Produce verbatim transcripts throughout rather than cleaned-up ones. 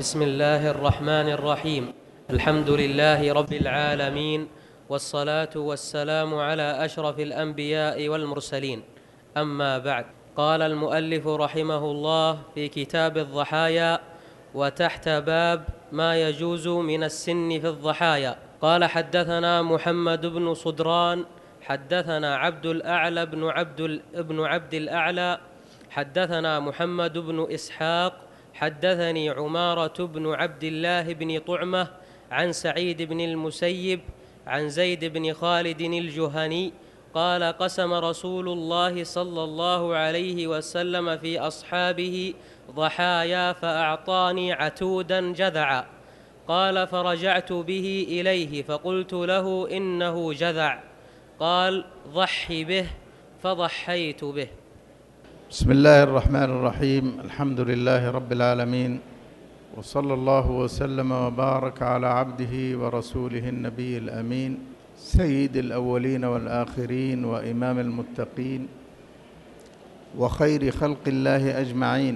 بسم الله الرحمن الرحيم. الحمد لله رب العالمين، والصلاة والسلام على أشرف الأنبياء والمرسلين. أما بعد، قال المؤلف رحمه الله في كتاب الضحايا وتحت باب ما يجوز من السن في الضحايا، قال: حدثنا محمد بن صدران حدثنا عبد الأعلى بن عبد, بن عبد الأعلى حدثنا محمد بن إسحاق حدثني عمارة بن عبد الله بن طعمة عن سعيد بن المسيب عن زيد بن خالد الجهني قال: قسم رسول الله صلى الله عليه وسلم في أصحابه ضحايا فأعطاني عتودا جذعا. قال: فرجعت به إليه فقلت له: إنه جذع. قال: ضحي به، فضحيت به. بسم الله الرحمن الرحيم. الحمد لله رب العالمين، وصلى الله وسلم وبارك على عبده ورسوله النبي الأمين، سيد الأولين والآخرين وإمام المتقين وخير خلق الله أجمعين،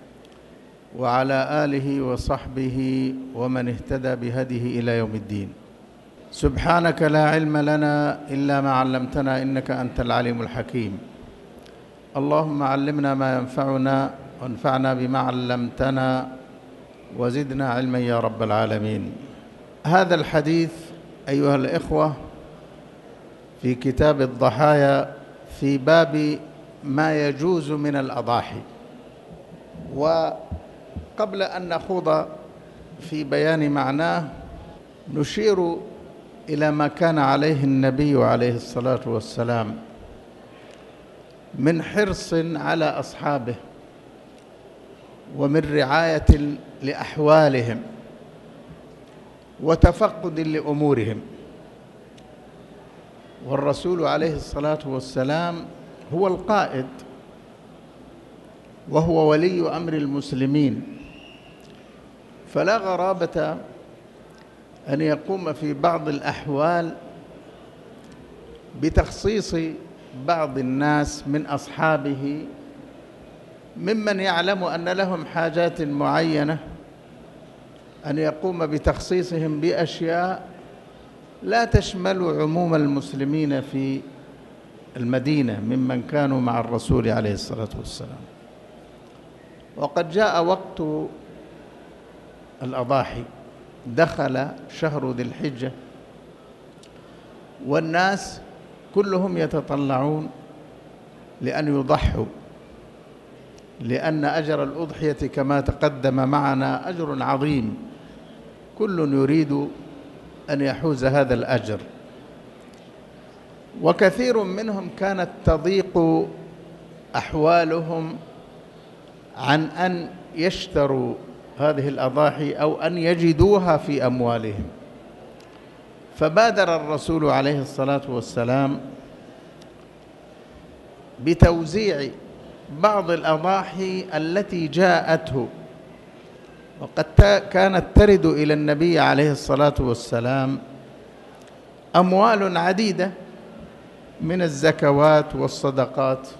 وعلى آله وصحبه ومن اهتدى بهديه إلى يوم الدين. سبحانك لا علم لنا إلا ما علمتنا، إنك أنت العليم الحكيم. اللهم علمنا ما ينفعنا وانفعنا بما علمتنا وزدنا علما يا رب العالمين. هذا الحديث أيها الإخوة في كتاب الضحايا في باب ما يجوز من الأضاحي. وقبل أن نخوض في بيان معناه نشير إلى ما كان عليه النبي عليه الصلاة والسلام من حرص على أصحابه ومن رعاية لأحوالهم وتفقد لأمورهم. والرسول عليه الصلاة والسلام هو القائد وهو ولي أمر المسلمين، فلا غرابة أن يقوم في بعض الأحوال بتخصيص بعض الناس من أصحابه ممن يعلم أن لهم حاجات معينة، أن يقوم بتخصيصهم بأشياء لا تشمل عموم المسلمين في المدينة ممن كانوا مع الرسول عليه الصلاة والسلام. وقد جاء وقت الأضاحي، دخل شهر ذي الحجة والناس كلهم يتطلعون لأن يضحوا، لأن أجر الأضحية كما تقدم معنا أجر عظيم، كل يريد أن يحوز هذا الأجر. وكثير منهم كانت تضيق أحوالهم عن أن يشتروا هذه الأضاحي أو أن يجدوها في أموالهم، فبادر الرسول عليه الصلاة والسلام بتوزيع بعض الأضاحي التي جاءته، وقد كانت ترد إلى النبي عليه الصلاة والسلام أموال عديدة من الزكوات والصدقات.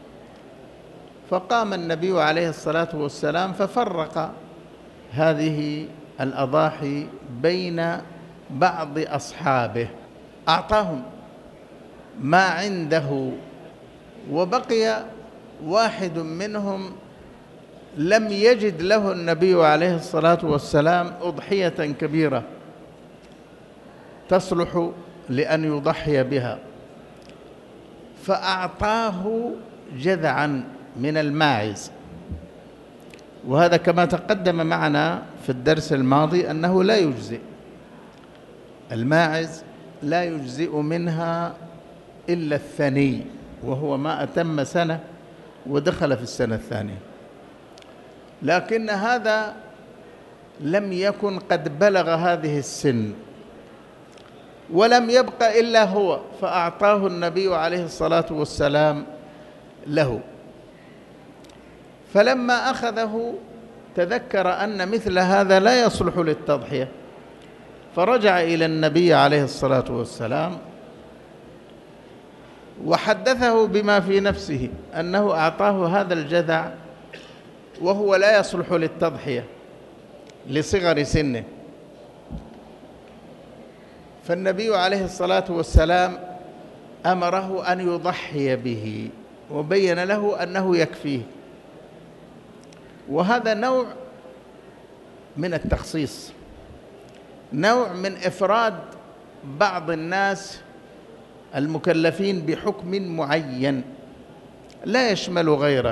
فقام النبي عليه الصلاة والسلام ففرق هذه الأضاحي بين بعض أصحابه، أعطاهم ما عنده، وبقي واحد منهم لم يجد له النبي عليه الصلاة والسلام أضحية كبيرة تصلح لأن يضحي بها، فأعطاه جذعا من الماعز. وهذا كما تقدم معنا في الدرس الماضي أنه لا يجزئ، الماعز لا يجزئ منها إلا الثني، وهو ما أتم سنة ودخل في السنة الثانية، لكن هذا لم يكن قد بلغ هذه السن ولم يبق إلا هو، فأعطاه النبي عليه الصلاة والسلام له. فلما أخذه تذكر أن مثل هذا لا يصلح للتضحية، فرجع إلى النبي عليه الصلاة والسلام وحدثه بما في نفسه أنه أعطاه هذا الجذع وهو لا يصلح للتضحية، لصغر سنه. فالنبي عليه الصلاة والسلام أمره أن يضحي به وبين له أنه يكفيه، وهذا نوع من التخصيص، نوع من إفراد بعض الناس المكلفين بحكم معين لا يشمل غيره.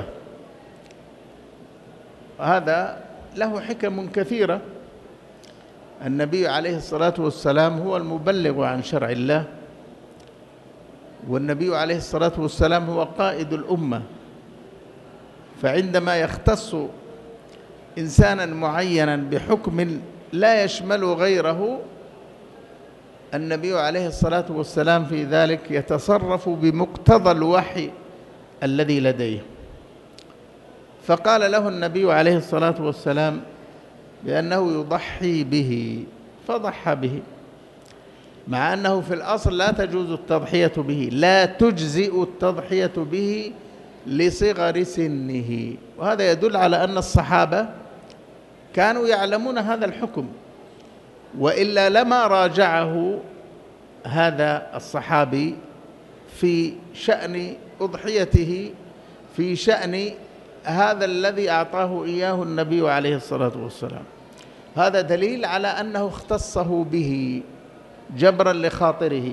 هذا له حكم كثيرة. النبي عليه الصلاة والسلام هو المبلغ عن شرع الله، والنبي عليه الصلاة والسلام هو قائد الأمة، فعندما يختص إنسانا معينا بحكم لا يشمل غيره، النبي عليه الصلاة والسلام في ذلك يتصرف بمقتضى الوحي الذي لديه. فقال له النبي عليه الصلاة والسلام بأنه يضحي به، فضحى به، مع أنه في الأصل لا تجوز التضحية به، لا تجزئ التضحية به لصغر سنه. وهذا يدل على أن الصحابة كانوا يعلمون هذا الحكم، وإلا لما راجعه هذا الصحابي في شأن أضحيته، في شأن هذا الذي أعطاه إياه النبي عليه الصلاة والسلام. هذا دليل على أنه اختصه به جبرا لخاطره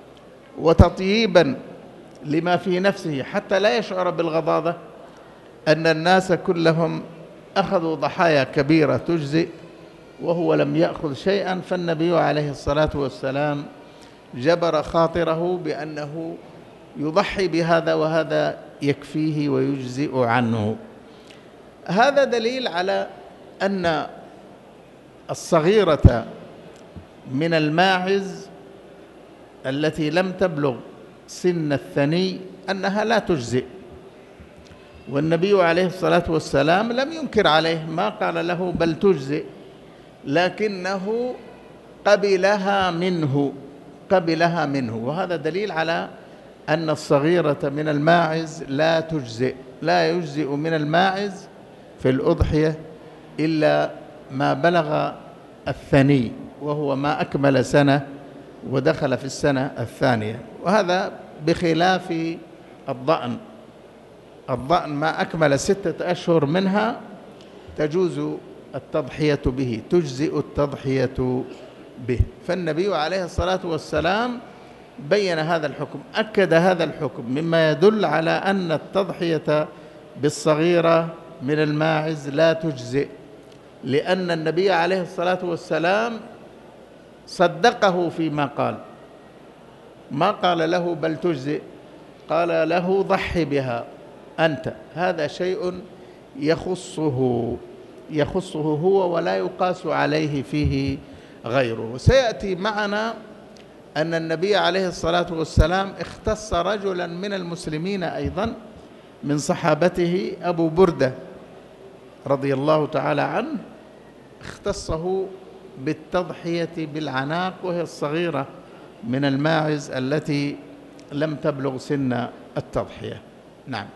وتطييبا لما في نفسه، حتى لا يشعر بالغضاضة أن الناس كلهم أخذوا ضحايا كبيرة تجزئ وهو لم يأخذ شيئا. فالنبي عليه الصلاة والسلام جبر خاطره بأنه يضحي بهذا وهذا يكفيه ويجزئ عنه. هذا دليل على أن الصغيرة من الماعز التي لم تبلغ سن الثني أنها لا تجزئ، والنبي عليه الصلاة والسلام لم ينكر عليه، ما قال له بل تجزئ، لكنه قبلها منه قبلها منه وهذا دليل على أن الصغيرة من الماعز لا تجزئ. لا يجزئ من الماعز في الأضحية إلا ما بلغ الثني، وهو ما أكمل سنة ودخل في السنة الثانية، وهذا بخلاف الضأن. الضأن ما أكمل ستة أشهر منها تجوز التضحية به، تجزئ التضحية به. فالنبي عليه الصلاة والسلام بين هذا الحكم، أكد هذا الحكم، مما يدل على أن التضحية بالصغيرة من الماعز لا تجزئ، لأن النبي عليه الصلاة والسلام صدقه فيما قال، ما قال له بل تجزئ، قال له ضحي بها أنت. هذا شيء يخصه يخصه هو ولا يقاس عليه فيه غيره. وسيأتي معنا أن النبي عليه الصلاة والسلام اختص رجلا من المسلمين أيضا من صحابته، أبو بردة رضي الله تعالى عنه، اختصه بالتضحية بالعناق، وهي الصغيرة من الماعز التي لم تبلغ سن التضحية. نعم.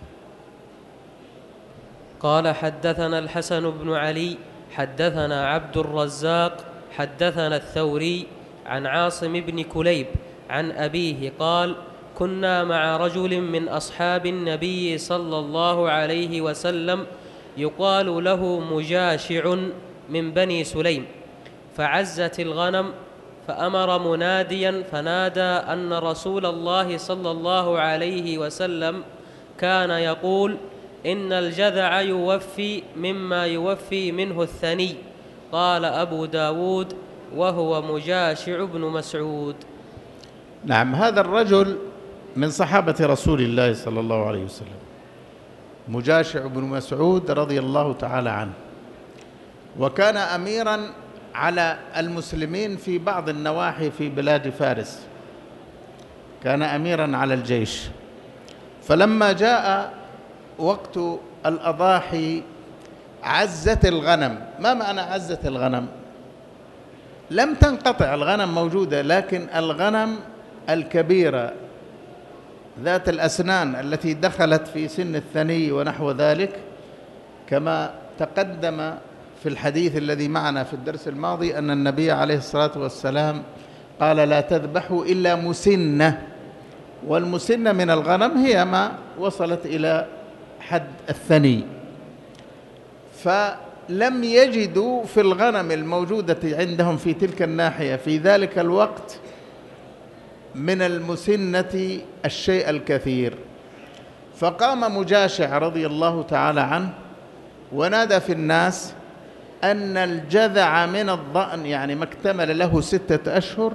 قال حدثنا الحسن بن علي حدثنا عبد الرزاق حدثنا الثوري عن عاصم بن كليب عن أبيه قال: كنا مع رجل من أصحاب النبي صلى الله عليه وسلم يقال له مجاشع من بني سليم، فعزت الغنم، فأمر مناديا فنادى أن رسول الله صلى الله عليه وسلم كان يقول: إن الجذع يوفي مما يوفي منه الثني. قال أبو داود: وهو مجاشع بن مسعود. نعم. هذا الرجل من صحابة رسول الله صلى الله عليه وسلم، مجاشع بن مسعود رضي الله تعالى عنه، وكان أميرا على المسلمين في بعض النواحي في بلاد فارس، كان أميرا على الجيش. فلما جاء وقت الأضاحي عزت الغنم. ما معنى عزت الغنم؟ لم تنقطع الغنم موجودة، لكن الغنم الكبيرة ذات الأسنان التي دخلت في سن الثني ونحو ذلك، كما تقدم في الحديث الذي معنا في الدرس الماضي أن النبي عليه الصلاة والسلام قال لا تذبحوا إلا مسنة، والمسنة من الغنم هي ما وصلت إلى حد الثني، فلم يجدوا في الغنم الموجودة عندهم في تلك الناحية في ذلك الوقت من المسنة الشيء الكثير، فقام مجاشع رضي الله تعالى عنه ونادى في الناس أن الجذع من الضأن يعني ما اكتمل له ستة أشهر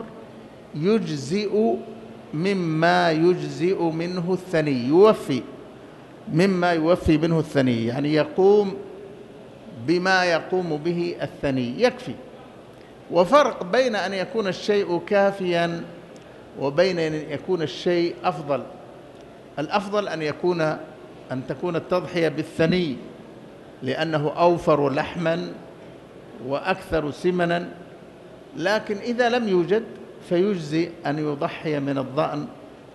يجزئ مما يجزئ منه الثني، يوفي مما يوفي منه الثني، يعني يقوم بما يقوم به الثني يكفي. وفرق بين أن يكون الشيء كافيا وبين أن يكون الشيء أفضل. الأفضل أن يكون أن تكون التضحية بالثني لأنه أوفر لحما وأكثر سمنا، لكن إذا لم يوجد فيجزي أن يضحي من الضأن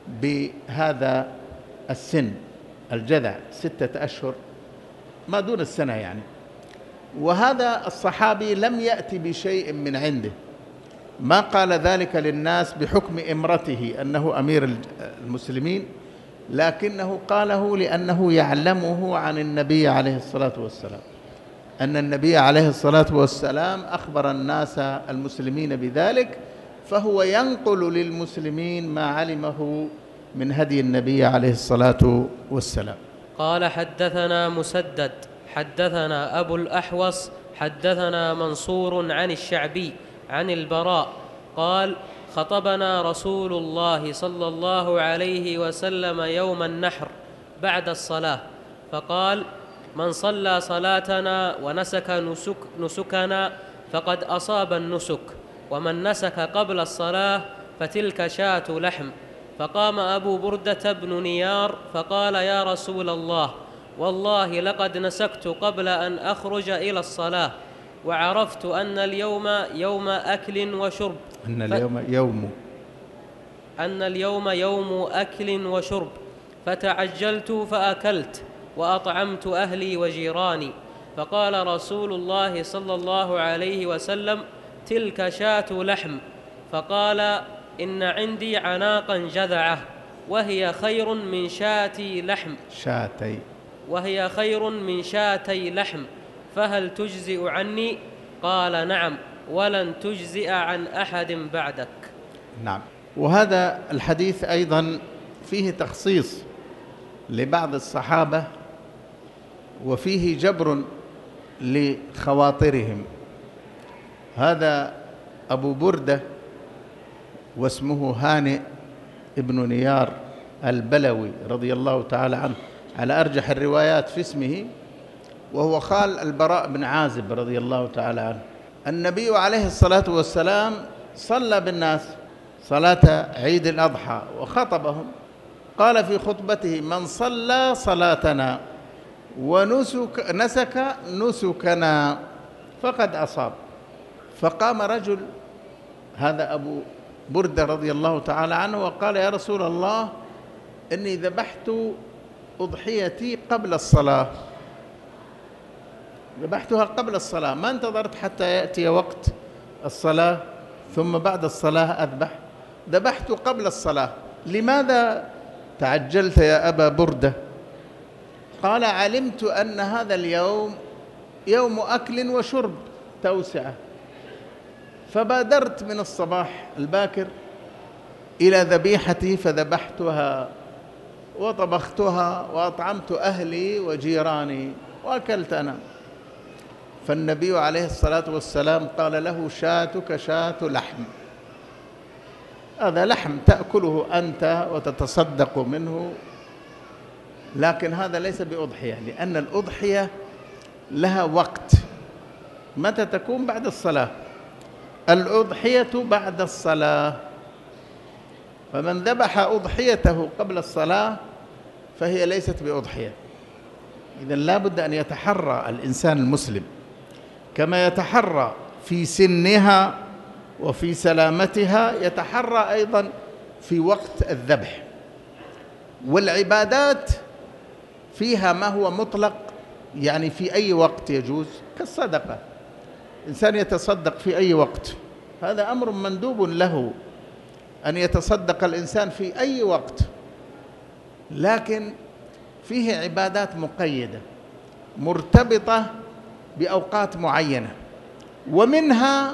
بهذا السن الجذع ستة أشهر ما دون السنة يعني. وهذا الصحابي لم يأتي بشيء من عنده، ما قال ذلك للناس بحكم إمرته أنه أمير المسلمين، لكنه قاله لأنه يعلمه عن النبي عليه الصلاة والسلام، أن النبي عليه الصلاة والسلام أخبر الناس المسلمين بذلك، فهو ينقل للمسلمين ما علمه من هدي النبي عليه الصلاة والسلام. قال حدثنا مسدد حدثنا أبو الأحوص حدثنا منصور عن الشعبي عن البراء قال خطبنا رسول الله صلى الله عليه وسلم يوم النحر بعد الصلاة فقال من صلى صلاتنا ونسك نسك نسكنا فقد أصاب النسك، ومن نسك قبل الصلاة فتلك شاة لحم. فقام أبو بردة بن نيار فقال يا رسول الله والله لقد نسكت قبل أن أخرج إلى الصلاة، وعرفت أن اليوم يوم أكل وشرب أن اليوم يوم أن اليوم يوم أكل وشرب فتعجلت فأكلت وأطعمت أهلي وجيراني. فقال رسول الله صلى الله عليه وسلم تلك شاة لحم. فقال إن عندي عناقا جذعة وهي خير من شاتي لحم شاتي وهي خير من شاتي لحم، فهل تجزئ عني؟ قال نعم ولن تجزئ عن أحد بعدك. نعم. وهذا الحديث أيضا فيه تخصيص لبعض الصحابة وفيه جبر لخواطرهم. هذا أبو بردة واسمه هانئ ابن نيار البلوي رضي الله تعالى عنه على أرجح الروايات في اسمه، وهو خال البراء بن عازب رضي الله تعالى عنه. النبي عليه الصلاة والسلام صلى بالناس صلاة عيد الأضحى وخطبهم، قال في خطبته من صلى صلاتنا ونسك نسك نسكنا فقد أصاب. فقام رجل هذا أبو بردة رضي الله تعالى عنه وقال يا رسول الله إني ذبحت أضحيتي قبل الصلاة، ذبحتها قبل الصلاة، ما انتظرت حتى يأتي وقت الصلاة ثم بعد الصلاة أذبح، ذبحت قبل الصلاة، لماذا تعجلت يا أبا بردة؟ قال علمت أن هذا اليوم يوم أكل وشرب توسعة، فبادرت من الصباح الباكر إلى ذبيحتي فذبحتها وطبختها وأطعمت أهلي وجيراني وأكلت أنا. فالنبي عليه الصلاة والسلام قال له شاتك شاة لحم، هذا لحم تأكله أنت وتتصدق منه، لكن هذا ليس بأضحية، لأن الأضحية لها وقت. متى تكون؟ بعد الصلاة. الأضحية بعد الصلاة، فمن ذبح أضحيته قبل الصلاة فهي ليست بأضحية. إذن لا بد أن يتحرى الإنسان المسلم كما يتحرى في سنها وفي سلامتها، يتحرى أيضا في وقت الذبح. والعبادات فيها ما هو مطلق، يعني في أي وقت يجوز، كالصدقة إنسان يتصدق في أي وقت، هذا أمر مندوب له أن يتصدق الإنسان في أي وقت، لكن فيه عبادات مقيدة مرتبطة بأوقات معينة، ومنها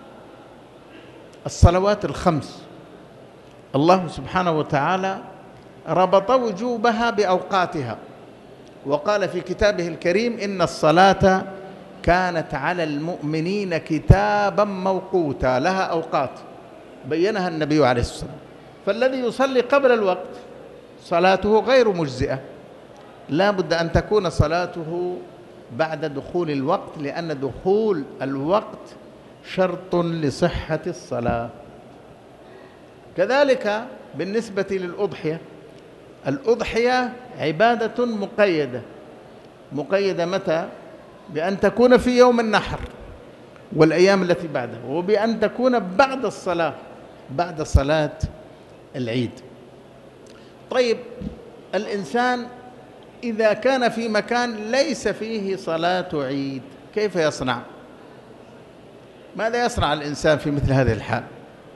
الصلوات الخمس. الله سبحانه وتعالى ربط وجوبها بأوقاتها، وقال في كتابه الكريم: إن الصلاة كانت على المؤمنين كتابا موقوتا، لها أوقات بينها النبي عليه الصلاة والسلام. فالذي يصلي قبل الوقت صلاته غير مجزئة، لا بد أن تكون صلاته بعد دخول الوقت، لأن دخول الوقت شرط لصحة الصلاة. كذلك بالنسبة للأضحية، الأضحية عبادة مقيدة. مقيدة متى؟ بأن تكون في يوم النحر والأيام التي بعده، وبأن تكون بعد الصلاة، بعد صلاة العيد. طيب، الإنسان إذا كان في مكان ليس فيه صلاة عيد كيف يصنع؟ ماذا يصنع الإنسان في مثل هذه الحال؟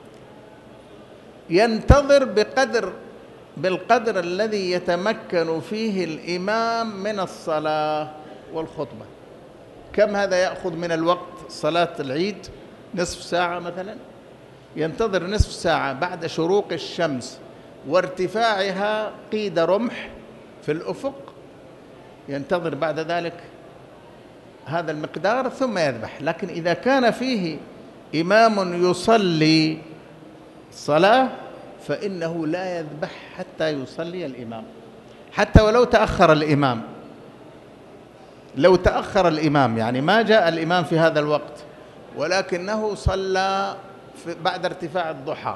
ينتظر بقدر بالقدر الذي يتمكن فيه الإمام من الصلاة والخطبة. كم هذا يأخذ من الوقت؟ صلاة العيد نصف ساعة مثلا، ينتظر نصف ساعة بعد شروق الشمس وارتفاعها قيد رمح في الأفق، ينتظر بعد ذلك هذا المقدار ثم يذبح. لكن إذا كان فيه إمام يصلي صلاة فإنه لا يذبح حتى يصلي الإمام، حتى ولو تأخر الإمام. لو تأخر الإمام، يعني ما جاء الإمام في هذا الوقت ولكنه صلى بعد ارتفاع الضحى،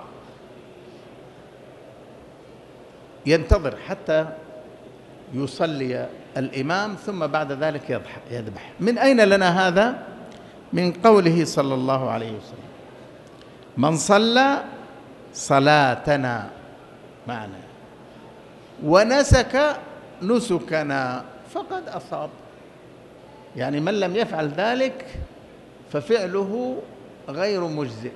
ينتظر حتى يصلي الإمام ثم بعد ذلك يذبح. من أين لنا هذا؟ من قوله صلى الله عليه وسلم: من صلى صلاتنا معنا ونسك نسكنا فقد أصاب. يعني من لم يفعل ذلك ففعله غير مجزئ،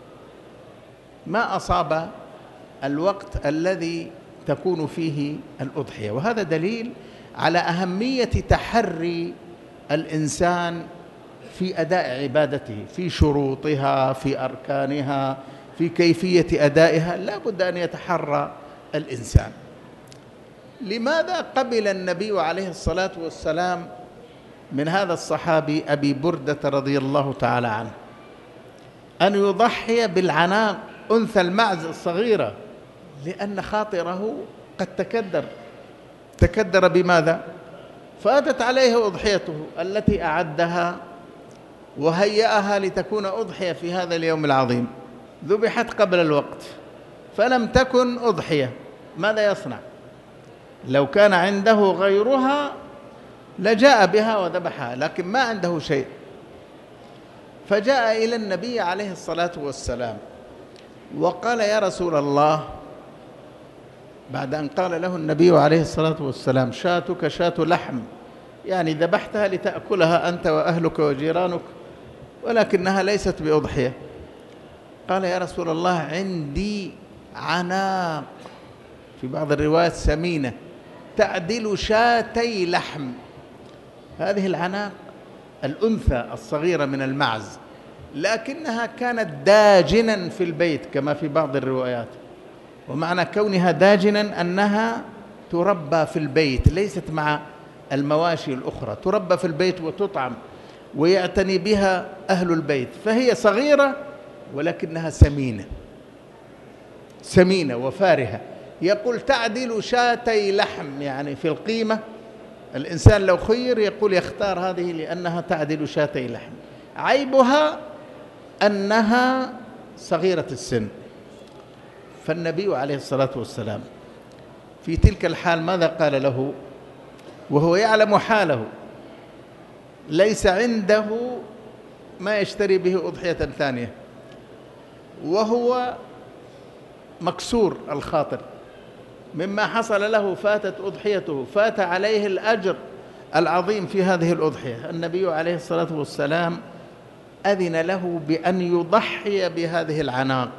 ما أصاب الوقت الذي تكون فيه الأضحية. وهذا دليل على أهمية تحري الإنسان في أداء عبادته، في شروطها، في أركانها، في كيفية أدائها، لا بد أن يتحرى الإنسان. لماذا قبل النبي عليه الصلاة والسلام من هذا الصحابي أبي بردة رضي الله تعالى عنه أن يضحي بالعناق أنثى المعز الصغيرة؟ لأن خاطره قد تكدر. تكدر بماذا؟ فأتت عليه أضحيته التي أعدها وهيأها لتكون أضحية في هذا اليوم العظيم، ذبحت قبل الوقت فلم تكن أضحية. ماذا يصنع؟ لو كان عنده غيرها لجاء بها وذبحها، لكن ما عنده شيء. فجاء إلى النبي عليه الصلاة والسلام وقال: يا رسول الله، بعد أن قال له النبي عليه الصلاة والسلام: شاتك شاة لحم، يعني ذبحتها لتأكلها أنت وأهلك وجيرانك، ولكنها ليست بأضحية. قال: يا رسول الله، عندي عناق، في بعض الروايات سمينة، تعدل شاتي لحم. هذه العناق الأنثى الصغيرة من المعز، لكنها كانت داجنا في البيت كما في بعض الروايات. ومعنى كونها داجنا أنها تربى في البيت، ليست مع المواشي الأخرى، تربى في البيت وتطعم ويعتني بها أهل البيت، فهي صغيرة ولكنها سمينة سمينة وفارهة. يقول: تعدل شاتي لحم، يعني في القيمة الإنسان لو خير يقول يختار هذه لأنها تعدل شاتي لحم. عيبها أنها صغيرة السن. فالنبي عليه الصلاة والسلام في تلك الحال ماذا قال له وهو يعلم حاله؟ ليس عنده ما يشتري به أضحية ثانية، وهو مكسور الخاطر مما حصل له، فاتت أضحيته، فات عليه الأجر العظيم في هذه الأضحية. النبي عليه الصلاة والسلام أذن له بأن يضحي بهذه العناق،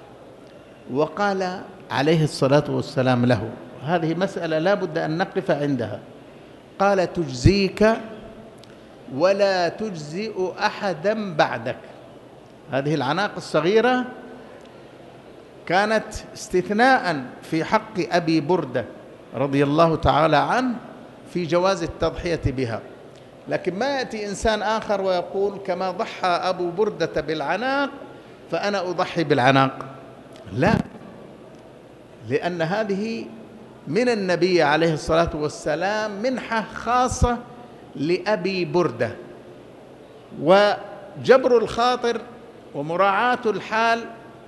وقال عليه الصلاة والسلام له، هذه مسألة لا بد أن نقف عندها، قال: تجزيك ولا تجزئ أحدا بعدك. هذه العناق الصغيرة كانت استثناء في حق أبي بردة رضي الله تعالى عنه في جواز التضحية بها، لكن ما يأتي إنسان آخر ويقول كما ضحى أبو بردة بالعناق فأنا أضحي بالعناق، لا، لأن هذه من النبي عليه الصلاة والسلام منحة خاصة لأبي بردة، وجبر الخاطر ومراعاة الحال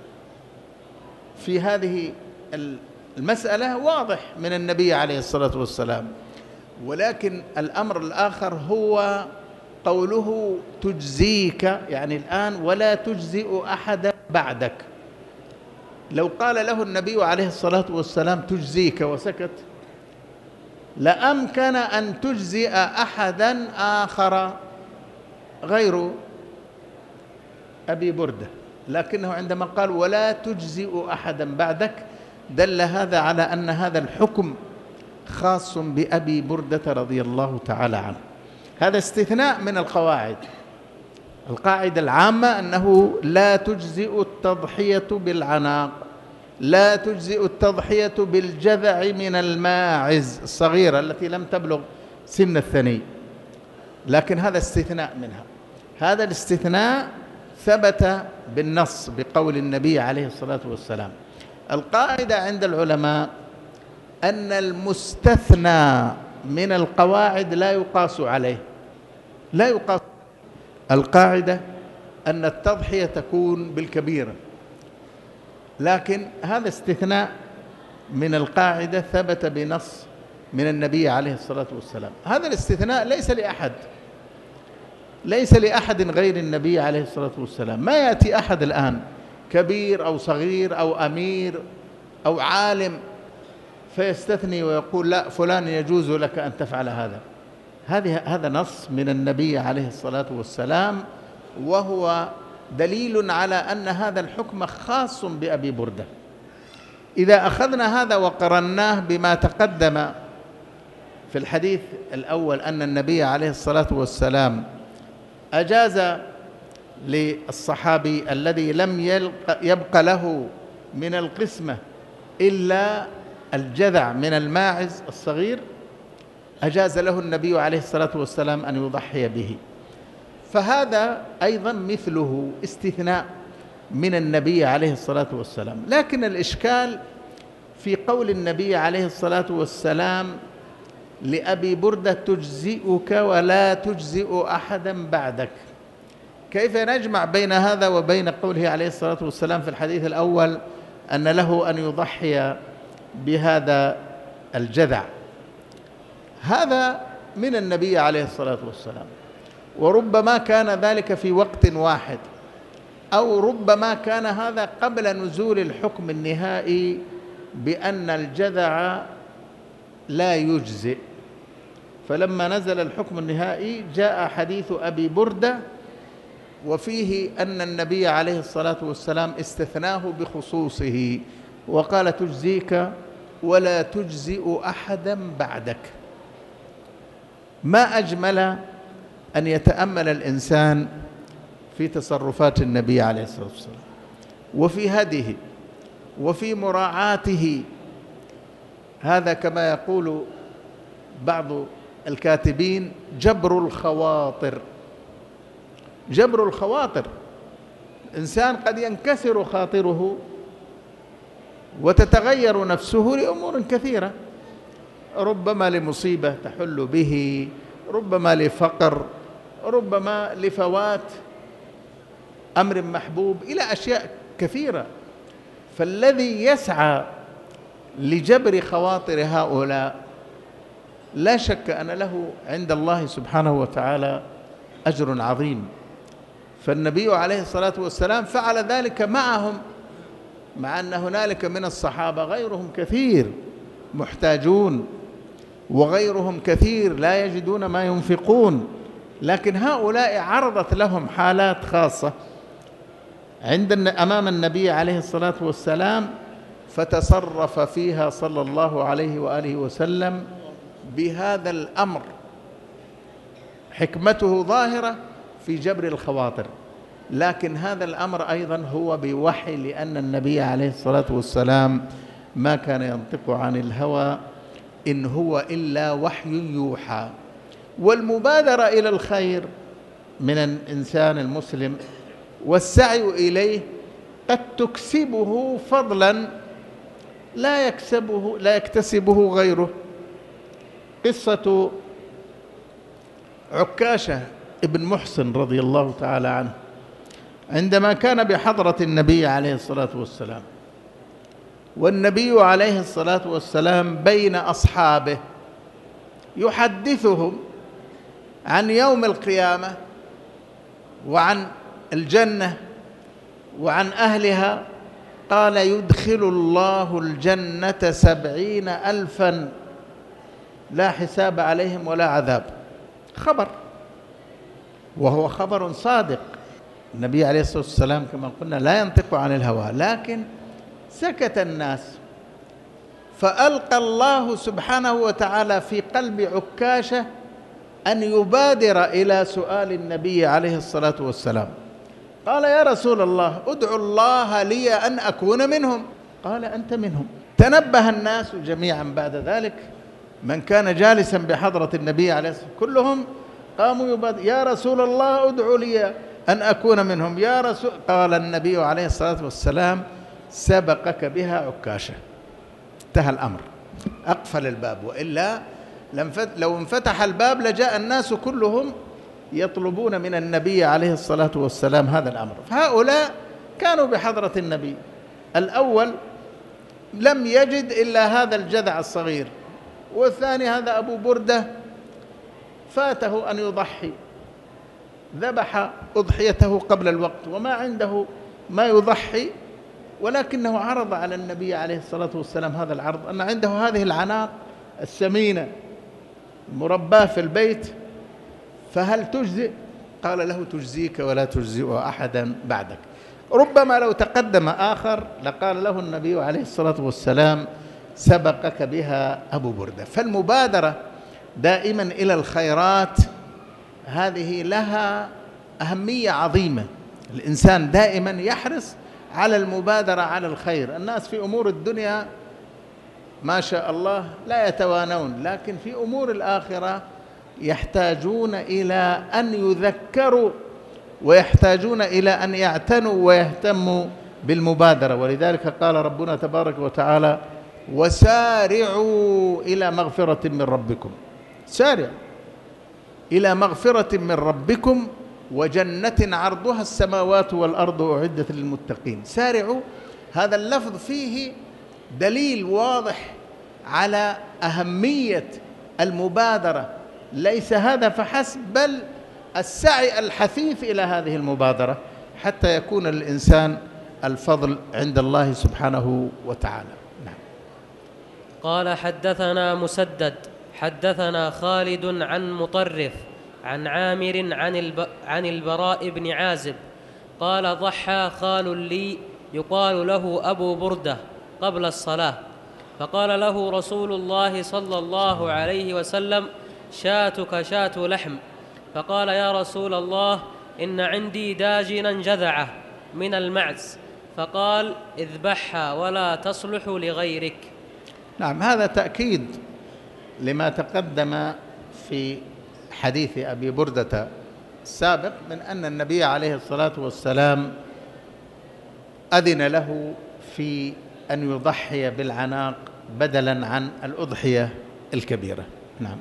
في هذه المسألة واضح من النبي عليه الصلاة والسلام. ولكن الأمر الآخر هو قوله تجزيك، يعني الآن ولا تجزئ أحدا بعدك. لو قال له النبي عليه الصلاة والسلام تجزيك وسكت لأمكن أن تجزئ أحدا آخر غير أبي بردة، لكنه عندما قال ولا تجزئ أحدا بعدك دل هذا على أن هذا الحكم خاص بأبي بردة رضي الله تعالى عنه. هذا استثناء من القواعد. القاعدة العامة أنه لا تجزئ التضحية بالعناق، لا تجزئ التضحية بالجذع من الماعز الصغيرة التي لم تبلغ سن الثني، لكن هذا استثناء منها. هذا الاستثناء ثبت بالنص بقول النبي عليه الصلاة والسلام. القاعدة عند العلماء أن المستثنى من القواعد لا يقاس عليه، لا يقاس. القاعدة أن التضحية تكون بالكبيرة، لكن هذا استثناء من القاعدة ثبت بنص من النبي عليه الصلاة والسلام. هذا الاستثناء ليس لأحد، ليس لأحد غير النبي عليه الصلاة والسلام. ما يأتي أحد الآن كبير أو صغير أو أمير أو عالم فيستثني ويقول لا فلان يجوز لك أن تفعل هذا. هذه هذا نص من النبي عليه الصلاة والسلام، وهو دليل على أن هذا الحكم خاص بأبي بردة. إذا أخذنا هذا وقرناه بما تقدم في الحديث الأول أن النبي عليه الصلاة والسلام أجاز للصحابي الذي لم يبق له من القسمة إلا الجذع من الماعز الصغير، أجاز له النبي عليه الصلاة والسلام أن يضحي به، فهذا أيضا مثله استثناء من النبي عليه الصلاة والسلام. لكن الإشكال في قول النبي عليه الصلاة والسلام لأبي بردة تجزئك ولا تجزئ أحدا بعدك. كيف نجمع بين هذا وبين قوله عليه الصلاة والسلام في الحديث الأول أن له أن يضحي بهذا الجذع؟ هذا من النبي عليه الصلاة والسلام، وربما كان ذلك في وقت واحد، أو ربما كان هذا قبل نزول الحكم النهائي بأن الجذع لا يجزئ. فلما نزل الحكم النهائي جاء حديث أبي بردة وفيه أن النبي عليه الصلاة والسلام استثناه بخصوصه وقال تجزيك ولا تجزئ أحدا بعدك. ما أجمل أن يتأمل الإنسان في تصرفات النبي عليه الصلاة والسلام وفي هديه وفي مراعاته. هذا كما يقول بعض الكاتبين جبر الخواطر. جبر الخواطر، إنسان قد ينكسر خاطره وتتغير نفسه لأمور كثيرة، ربما لمصيبة تحل به، ربما لفقر، ربما لفوات أمر محبوب، إلى أشياء كثيرة. فالذي يسعى لجبر خواطر هؤلاء لا شك أن له عند الله سبحانه وتعالى أجر عظيم. فالنبي عليه الصلاة والسلام فعل ذلك معهم، مع أن هنالك من الصحابة غيرهم كثير محتاجون، وغيرهم كثير لا يجدون ما ينفقون، لكن هؤلاء عرضت لهم حالات خاصة عند أمام النبي عليه الصلاة والسلام، فتصرف فيها صلى الله عليه وآله وسلم بهذا الأمر. حكمته ظاهرة في جبر الخواطر، لكن هذا الأمر أيضا هو بوحي، لأن النبي عليه الصلاة والسلام ما كان ينطق عن الهوى، إن هو إلا وحي يوحى. والمبادرة إلى الخير من الإنسان المسلم والسعي إليه قد تكسبه فضلا لا يكسبه لا يكتسبه غيره. قصة عكاشة ابن محصن رضي الله تعالى عنه عندما كان بحضرة النبي عليه الصلاة والسلام، والنبي عليه الصلاة والسلام بين أصحابه يحدثهم عن يوم القيامة وعن الجنة وعن أهلها، قال: يدخل الله الجنة سبعين ألفا لا حساب عليهم ولا عذاب. خبر، وهو خبر صادق. النبي عليه الصلاة والسلام كما قلنا لا ينطق عن الهوى، لكن سكت الناس، فألقى الله سبحانه وتعالى في قلب عكاشة أن يبادر إلى سؤال النبي عليه الصلاة والسلام. قال: يا رسول الله، ادعو الله لي أن أكون منهم. قال: أنت منهم. تنبه الناس جميعا بعد ذلك، من كان جالسا بحضرة النبي عليه الصلاة والسلام كلهم قاموا يبادر: يا رسول الله، ادعو لي أن أكون منهم يا رسول. قال النبي عليه الصلاة والسلام: سبقك بها عكاشة. انتهى الأمر، أقفل الباب، وإلا لو انفتح الباب لجاء الناس كلهم يطلبون من النبي عليه الصلاة والسلام هذا الأمر. فهؤلاء كانوا بحضرة النبي. الأول لم يجد إلا هذا الجذع الصغير، والثاني هذا أبو بردة فاته أن يضحي، ذبح أضحيته قبل الوقت وما عنده ما يضحي، ولكنه عرض على النبي عليه الصلاة والسلام هذا العرض، أن عنده هذه العناق السمينة مرباه في البيت، فهل تجزئ؟ قال له: تجزيك ولا تجزئ أحدا بعدك. ربما لو تقدم آخر لقال له النبي عليه الصلاة والسلام: سبقك بها أبو بردة. فالمبادرة دائما إلى الخيرات هذه لها أهمية عظيمة. الإنسان دائما يحرص على المبادرة على الخير. الناس في أمور الدنيا ما شاء الله لا يتوانون، لكن في أمور الآخرة يحتاجون إلى أن يذكروا، ويحتاجون إلى أن يعتنوا ويهتموا بالمبادرة. ولذلك قال ربنا تبارك وتعالى: وسارعوا إلى مغفرة من ربكم. سارع إلى مغفرة من ربكم وجنة عرضها السماوات والأرض أعدت للمتقين. سارعوا، هذا اللفظ فيه دليل واضح على أهمية المبادرة. ليس هذا فحسب، بل السعي الحثيث إلى هذه المبادرة حتى يكون الإنسان الفضل عند الله سبحانه وتعالى. نعم. قال: حدثنا مسدد حدثنا خالد عن مطرف عن عامر عن, الب... عن البراء بن عازب قال: ضحى خال لي يقال له أبو بردة قبل الصلاة، فقال له رسول الله صلى الله عليه وسلم: شاتك شات لحم. فقال: يا رسول الله، إن عندي داجنا جذعة من المعز. فقال: اذبحها ولا تصلح لغيرك. نعم، هذا تأكيد لما تقدم في حديث أبي بردة السابق من أن النبي عليه الصلاة والسلام أذن له في أن يضحي بالعناق بدلا عن الأضحية الكبيرة. نعم.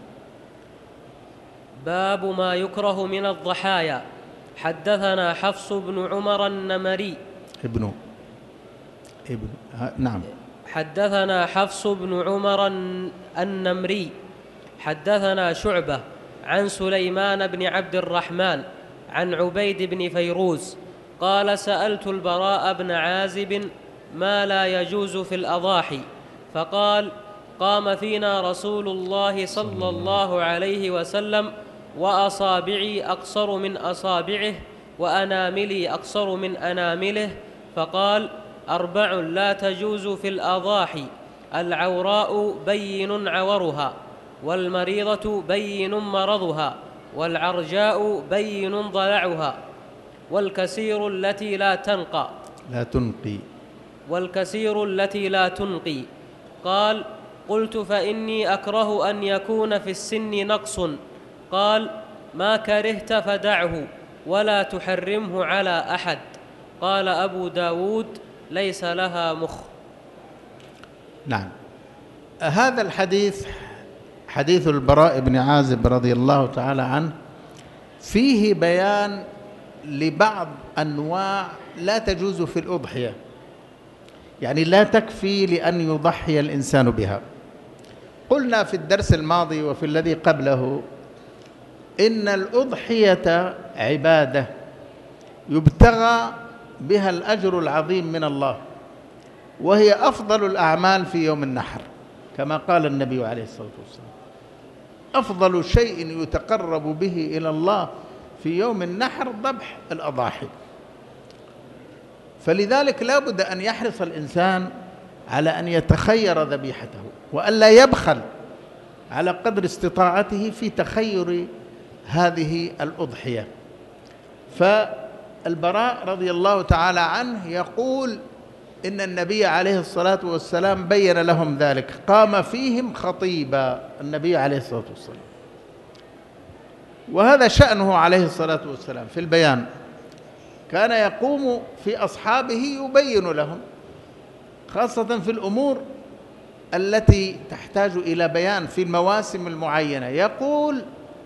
باب ما يكره من الضحايا. حدثنا حفص بن عمر النمري ابن ابن نعم حدثنا حفص بن عمر النمري حدثنا شعبة عن سليمان بن عبد الرحمن عن عبيد بن فيروز قال: سألت البراء بن عازب ما لا يجوز في الأضاحي، فقال: قام فينا رسول الله صلى الله عليه وسلم وأصابعي أقصر من أصابعه وأناملي أقصر من أنامله، فقال: أربع لا تجوز في الأضاحي: العوراء بين عورها، والمريضة بين مرضها، والعرجاء بين ضلعها، والكسير التي لا تنقى لا تنقي والكسير التي لا تنقي. قال: قلت: فإني أكره أن يكون في السن نقص. قال: ما كرهت فدعه ولا تحرمه على أحد. قال أبو داود: ليس لها مخ. نعم. هذا الحديث حديث البراء بن عازب رضي الله تعالى عنه فيه بيان لبعض أنواع لا تجوز في الأضحية، يعني لا تكفي لأن يضحي الإنسان بها. قلنا في الدرس الماضي وفي الذي قبله إن الأضحية عبادة يبتغى بها الأجر العظيم من الله، وهي أفضل الأعمال في يوم النحر، كما قال النبي عليه الصلاة والسلام: أفضل شيء يتقرب به إلى الله في يوم النحر ذبح الأضاحي. فلذلك لا بد أن يحرص الإنسان على أن يتخير ذبيحته، وألا يبخل على قدر استطاعته في تخير هذه الأضحية. فالبراء رضي الله تعالى عنه يقول إن النبي عليه الصلاة والسلام بين لهم ذلك، قام فيهم خطيبا النبي عليه الصلاة والسلام، وهذا شأنه عليه الصلاة والسلام في البيان. كان يقوم في أصحابه يبين لهم، خاصة في الأمور التي تحتاج إلى بيان في المواسم المعينة. يقول: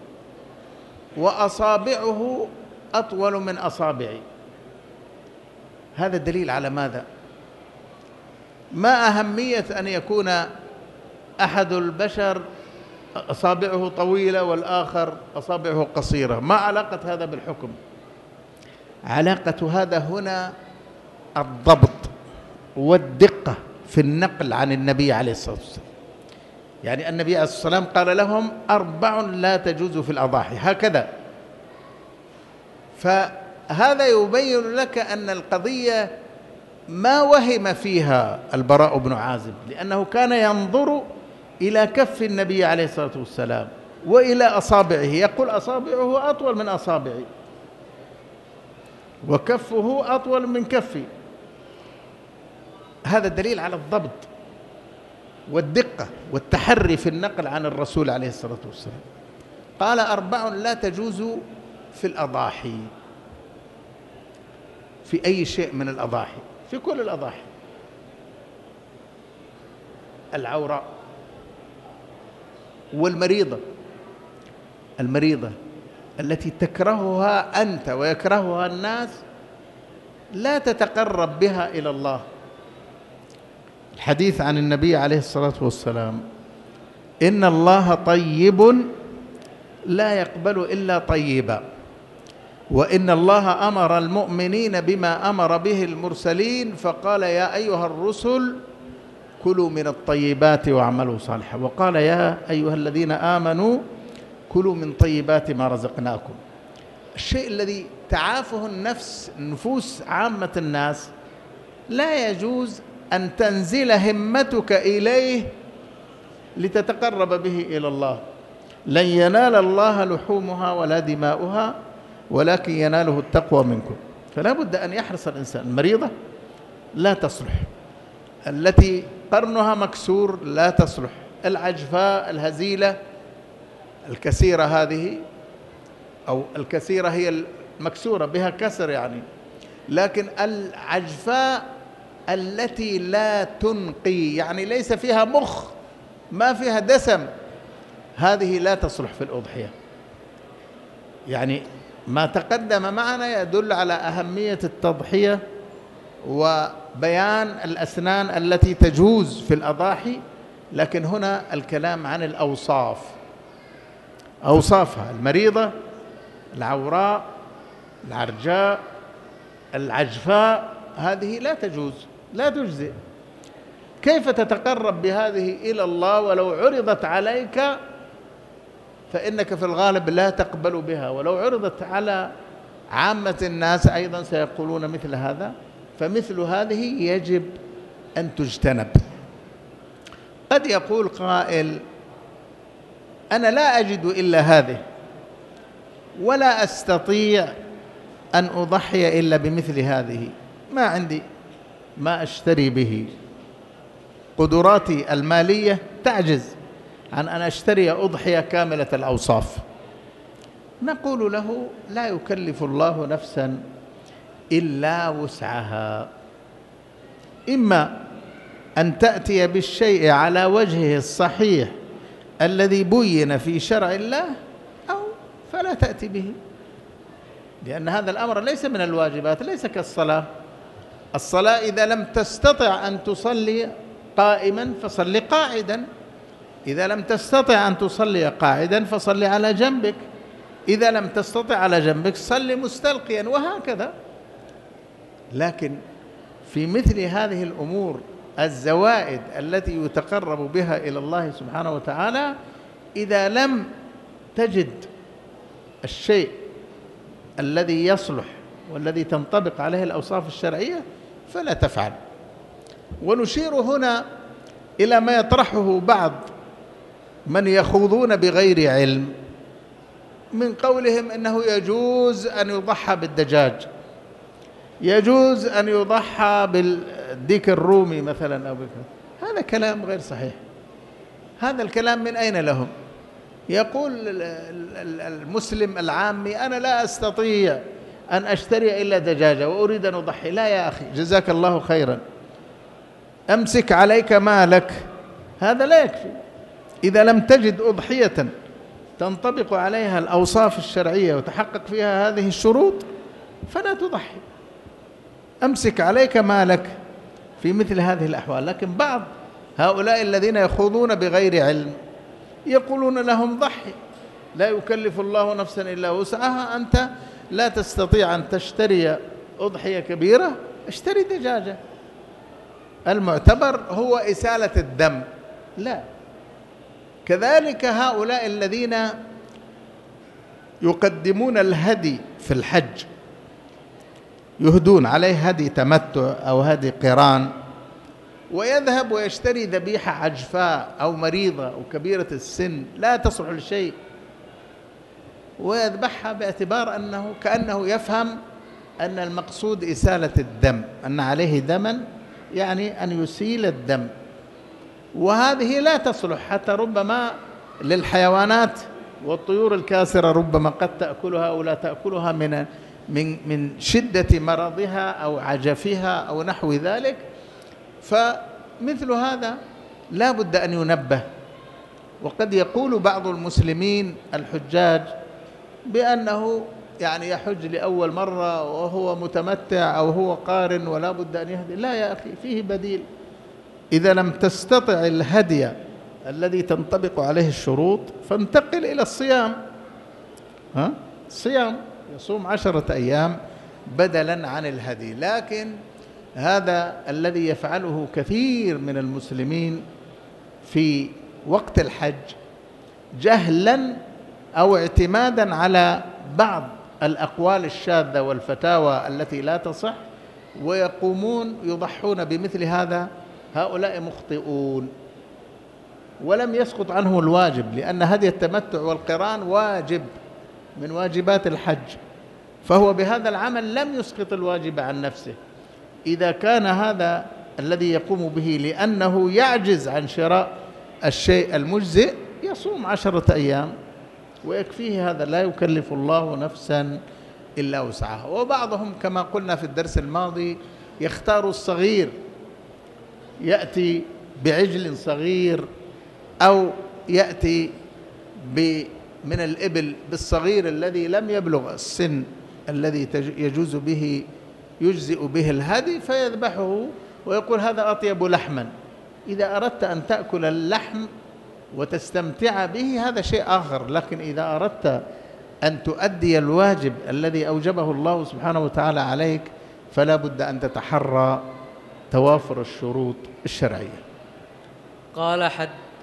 وأصابعه أطول من أصابعي. هذا دليل على ماذا؟ ما أهمية أن يكون أحد البشر أصابعه طويلة والآخر أصابعه قصيرة؟ ما علاقة هذا بالحكم؟ علاقة هذا هنا الضبط والدقة في النقل عن النبي عليه الصلاة والسلام. يعني النبي عليه الصلاة والسلام قال لهم: أربع لا تجوز في الأضاحي، هكذا. فهذا يبين لك أن القضية ما وهم فيها البراء بن عازب، لأنه كان ينظر إلى كف النبي عليه الصلاة والسلام وإلى أصابعه، يقول: أصابعه أطول من أصابعي، وكفه أطول من كفي. هذا دليل على الضبط والدقة والتحري في النقل عن الرسول عليه الصلاة والسلام. قال: أربع لا تجوز في الأضاحي. في أي شيء من الأضاحي؟ في كل الأضاحي. العوراء، والمريضة، المريضة التي تكرهها أنت ويكرهها الناس لا تتقرب بها إلى الله. الحديث عن النبي عليه الصلاة والسلام: إن الله طيب لا يقبل إلا طيبا، وإن الله أمر المؤمنين بما أمر به المرسلين، فقال: يا أيها الرسل كلوا من الطيبات واعملوا صالحا، وقال: يا أيها الذين آمنوا كلوا من طيبات ما رزقناكم. الشيء الذي تعافه النفس، نفوس عامة الناس، لا يجوز أن تنزل همتك إليه لتتقرب به إلى الله. لن ينال الله لحومها ولا دماؤها ولكن يناله التقوى منكم. فلا بد أن يحرص الإنسان. المريضة لا تصلح، التي قرنها مكسور لا تصلح، العجفاء الهزيلة الكثيرة هذه، أو الكثيرة هي المكسورة بها كسر يعني، لكن العجفاء التي لا تنقي، يعني ليس فيها مخ، ما فيها دسم، هذه لا تصلح في الأضحية. يعني ما تقدم معنا يدل على أهمية التضحية وبيان الأسنان التي تجوز في الأضاحي، لكن هنا الكلام عن الأوصاف، أوصافها: المريضة، العوراء، العرجاء، العجفاء، هذه لا تجوز، لا تجزئ. كيف تتقرب بهذه إلى الله ولو عرضت عليك فإنك في الغالب لا تقبل بها، ولو عرضت على عامة الناس أيضا سيقولون مثل هذا، فمثل هذه يجب أن تجتنب. قد يقول قائل: أنا لا أجد إلا هذه، ولا أستطيع أن أضحي إلا بمثل هذه، ما عندي ما أشتري به، قدراتي المالية تعجز عن أن أشتري أضحية كاملة الأوصاف. نقول له: لا يكلف الله نفسا إلا وسعها، إما أن تأتي بالشيء على وجهه الصحيح الذي بين في شرع الله، أو فلا تأتي به، لأن هذا الأمر ليس من الواجبات، ليس كالصلاة. الصلاة إذا لم تستطع أن تصلي قائما فصل قاعدا، إذا لم تستطع أن تصلي قاعدا فصل على جنبك، إذا لم تستطع على جنبك صل مستلقيا، وهكذا. لكن في مثل هذه الأمور الزوائد التي يتقرب بها إلى الله سبحانه وتعالى، إذا لم تجد الشيء الذي يصلح والذي تنطبق عليه الأوصاف الشرعية فلا تفعل. ونشير هنا إلى ما يطرحه بعض من يخوضون بغير علم من قولهم إنه يجوز أن يضحى بالدجاج، يجوز أن يضحى بالديك الرومي مثلا أو بكذا. هذا كلام غير صحيح. هذا الكلام من أين لهم؟ يقول المسلم العامي: أنا لا أستطيع أن أشتري إلا دجاجة وأريد أن أضحي. لا يا أخي، جزاك الله خيرا، أمسك عليك مالك، هذا لا يكفي. إذا لم تجد أضحية تنطبق عليها الأوصاف الشرعية وتحقق فيها هذه الشروط فلا تضحي، أمسك عليك مالك في مثل هذه الأحوال. لكن بعض هؤلاء الذين يخوضون بغير علم يقولون لهم: ضحي، لا يكلف الله نفسا إلا وسعها، أنت لا تستطيع أن تشتري أضحية كبيرة، اشتري دجاجة، المعتبر هو إسالة الدم. لا. كذلك هؤلاء الذين يقدمون الهدي في الحج، يهدون عليه هدي تمتع أو هدي قران، ويذهب ويشتري ذبيحة عجفاء أو مريضة أو كبيرة السن لا تصلح لشيء، ويذبحها باعتبار أنه كأنه يفهم أن المقصود إسالة الدم، أن عليه دما، يعني أن يسيل الدم. وهذه لا تصلح، حتى ربما للحيوانات والطيور الكاسرة ربما قد تأكلها أو لا تأكلها من من من شدة مرضها أو عجفها أو نحو ذلك. فمثل هذا لا بد أن ينبه. وقد يقول بعض المسلمين الحجاج بأنه يعني يحج لأول مرة وهو متمتع أو هو قارن ولا بد أن يهدي. لا يا أخي، فيه بديل. إذا لم تستطع الهدي الذي تنطبق عليه الشروط فانتقل إلى الصيام. ها؟ الصيام، يصوم عشرة أيام بدلا عن الهدي. لكن هذا الذي يفعله كثير من المسلمين في وقت الحج جهلا أو اعتمادا على بعض الأقوال الشاذة والفتاوى التي لا تصح، ويقومون يضحون بمثل هذا، هؤلاء مخطئون ولم يسقط عنه الواجب، لأن هدي التمتع والقران واجب من واجبات الحج، فهو بهذا العمل لم يسقط الواجب عن نفسه. إذا كان هذا الذي يقوم به لأنه يعجز عن شراء الشيء المجزئ يصوم عشرة أيام ويكفيه هذا، لا يكلف الله نفسا إلا وسعها. وبعضهم كما قلنا في الدرس الماضي يختار الصغير، يأتي بعجل صغير أو يأتي من الإبل بالصغير الذي لم يبلغ السن الذي يجوز به يجزئ به الهدي، فيذبحه ويقول هذا أطيب لحما. إذا أردت أن تأكل اللحم وتستمتع به هذا شيء آخر، لكن إذا أردت أن تؤدي الواجب الذي أوجبه الله سبحانه وتعالى عليك فلا بد أن تتحرى توافر الشروط الشرعية. قال حد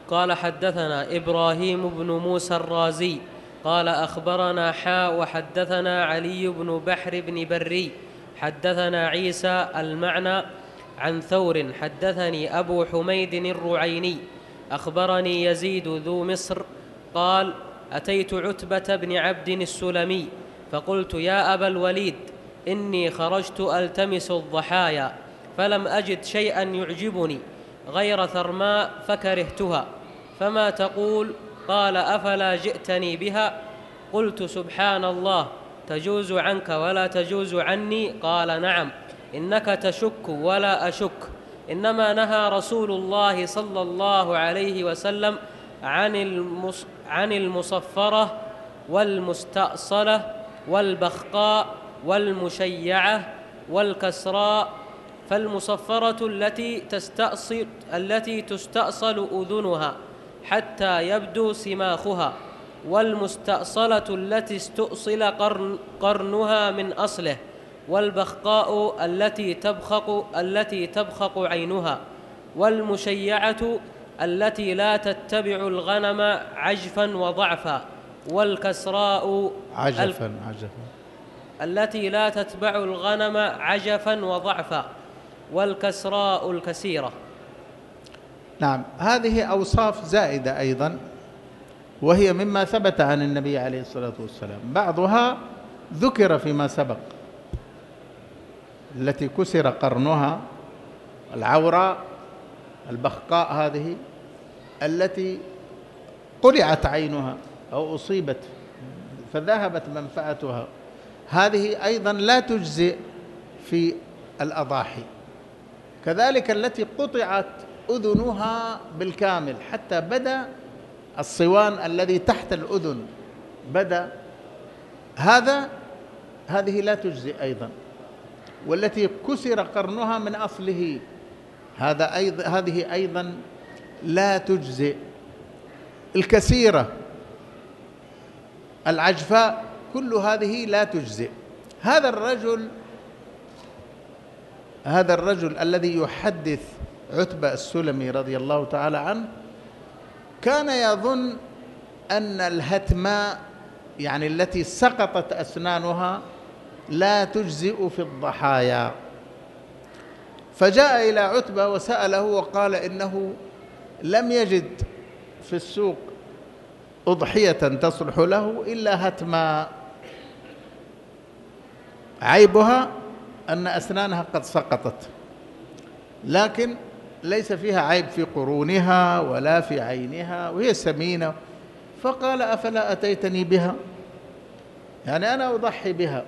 قال حدثنا إبراهيم بن موسى الرازي قال أخبرنا حاء وحدثنا علي بن بحر بن بري حدثنا عيسى المعنى عن ثور حدثني أبو حميد الرعيني أخبرني يزيد ذو مصر قال أتيت عتبة بن عبد السلمي فقلت يا أبا الوليد إني خرجت ألتمس الضحايا فلم أجد شيئا يعجبني غير ثرماء فكرهتها فما تقول؟ قال أفلا جئتني بها؟ قلت سبحان الله تجوز عنك ولا تجوز عني؟ قال نعم إنك تشك ولا أشك إنما نهى رسول الله صلى الله عليه وسلم عن المص عن المصفرة والمستأصلة والبخقاء والمشيعة والكسراء. فالمصفرة التي تستأصل التي تستأصل أذنها حتى يبدو سماخها، والمستأصلة التي استؤصل قرن قرنها من أصله، والبخقاء التي تبخق التي تبخق عينها، والمشيعة التي لا تتبع الغنم عجفا وضعفا، والكسراء عجفا عجفا التي لا تتبع الغنم عجفا وضعفا، والكسراء الكسيرة. نعم، هذه أوصاف زائدة أيضا، وهي مما ثبت عن النبي عليه الصلاة والسلام. بعضها ذكر فيما سبق: التي كسر قرنها، العوراء، البخقاء هذه التي قلعت عينها أو أصيبت فذهبت منفعتها، هذه أيضا لا تجزئ في الأضاحي. كذلك التي قطعت أذنها بالكامل حتى بدا الصوان الذي تحت الأذن بدا، هذا هذه لا تجزئ أيضا. والتي كسر قرنها من أصله، هذا أيضا هذه أيضا لا تجزئ. الكسيرة، العجفاء، كل هذه لا تجزئ. هذا الرجل هذا الرجل الذي يحدث عتبة السلمي رضي الله تعالى عنه كان يظن أن الهتماء، يعني التي سقطت أسنانها، لا تجزئ في الضحايا، فجاء إلى عتبة وسأله وقال إنه لم يجد في السوق أضحية تصلح له إلا هتماء، عيبها أن أسنانها قد سقطت، لكن ليس فيها عيب في قرونها ولا في عينها، وهي سمينة. فقال أفلا أتيتني بها؟ يعني أنا أضحي بها.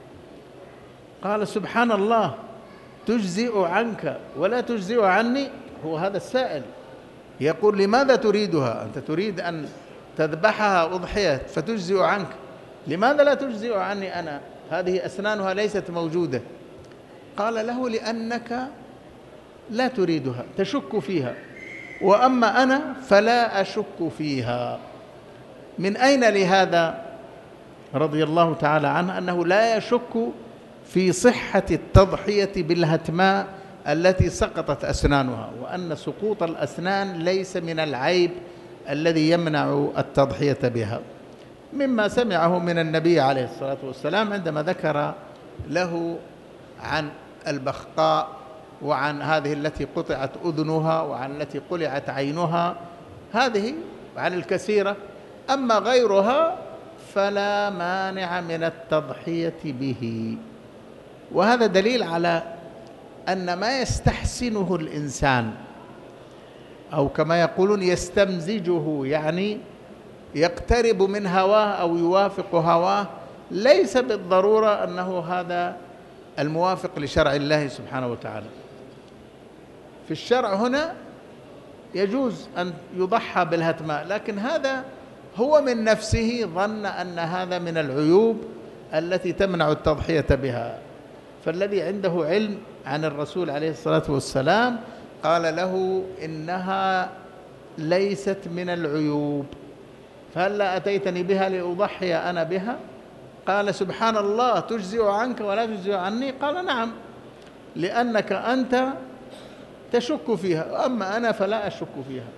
قال سبحان الله تجزئ عنك ولا تجزئ عني؟ هو هذا السائل يقول لماذا تريدها؟ أنت تريد أن تذبحها أضحية فتجزئ عنك، لماذا لا تجزئ عني أنا؟ هذه أسنانها ليست موجودة. قال له لأنك لا تريدها، تشك فيها، وأما أنا فلا أشك فيها. من أين لهذا رضي الله تعالى عنه أنه لا يشك في صحة التضحية بالهتماء التي سقطت أسنانها، وأن سقوط الأسنان ليس من العيب الذي يمنع التضحية بها، مما سمعه من النبي عليه الصلاة والسلام عندما ذكر له عن البخقاء وعن هذه التي قطعت أذنها وعن التي قلعت عينها، هذه عن الكثيرة. أما غيرها فلا مانع من التضحية به. وهذا دليل على أن ما يستحسنه الإنسان، أو كما يقولون يستمزجه، يعني يقترب من هواه أو يوافق هواه، ليس بالضرورة أنه هذا الموافق لشرع الله سبحانه وتعالى. في الشرع هنا يجوز أن يضحى بالهتماء، لكن هذا هو من نفسه ظن أن هذا من العيوب التي تمنع التضحية بها. فالذي عنده علم عن الرسول عليه الصلاة والسلام قال له إنها ليست من العيوب، فهلا أتيتني بها لأضحي أنا بها؟ قال سبحان الله تجزئ عنك ولا تجزئ عني؟ قال نعم، لأنك أنت تشك فيها، أما أنا فلا أشك فيها.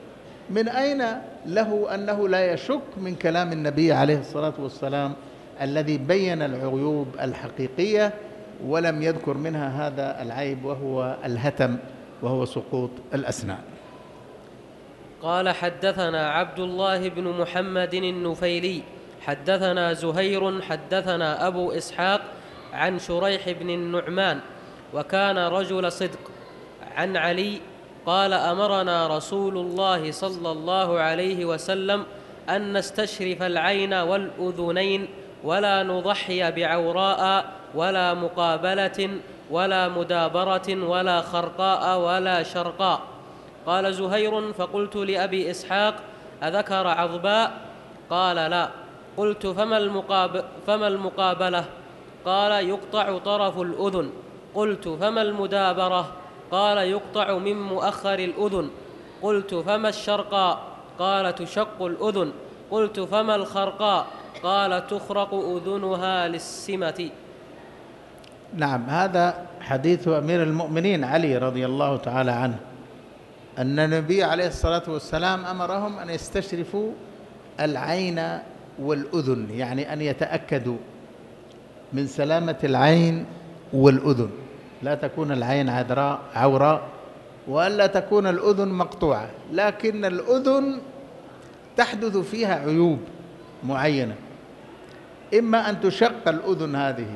من أين له أنه لا يشك من كلام النبي عليه الصلاة والسلام الذي بين العيوب الحقيقية ولم يذكر منها هذا العيب وهو الهتم وهو سقوط الأسنان؟ قال حدثنا عبد الله بن محمد النفيلي حدثنا زهير حدثنا أبو إسحاق عن شريح بن النعمان وكان رجل صدق عن علي قال أمرنا رسول الله صلى الله عليه وسلم أن نستشرف العين والأذنين ولا نضحي بعوراء ولا مقابلة ولا مدابرة ولا خرقاء ولا شرقاء. قال زهير فقلت لأبي إسحاق أذكر عضباء؟ قال لا. قلت فما, المقاب فما المقابلة؟ قال يقطع طرف الأذن. قلت فما المدابرة؟ قال يقطع من مؤخر الأذن. قلت فما الشرقاء؟ قال تشق الأذن. قلت فما الخرقاء؟ قال تخرق أذنها للسمة. نعم، هذا حديث أمير المؤمنين علي رضي الله تعالى عنه أن النبي عليه الصلاة والسلام أمرهم أن يستشرفوا العين والأذن، يعني أن يتأكدوا من سلامة العين والأذن، لا تكون العين عذراء عوراء وألا تكون الأذن مقطوعة، لكن الأذن تحدث فيها عيوب معينة، إما أن تشق الأذن، هذه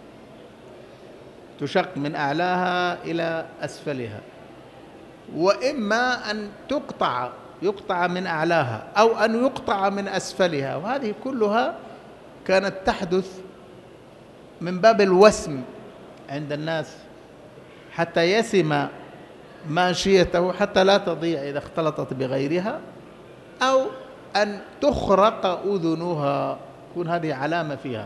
تشق من أعلاها إلى أسفلها، وإما أن تقطع يقطع من أعلاها أو أن يقطع من أسفلها، وهذه كلها كانت تحدث من باب الوسم عند الناس حتى يسم ماشيته حتى لا تضيع إذا اختلطت بغيرها، أو أن تخرق أذنها، تكون هذه علامة فيها.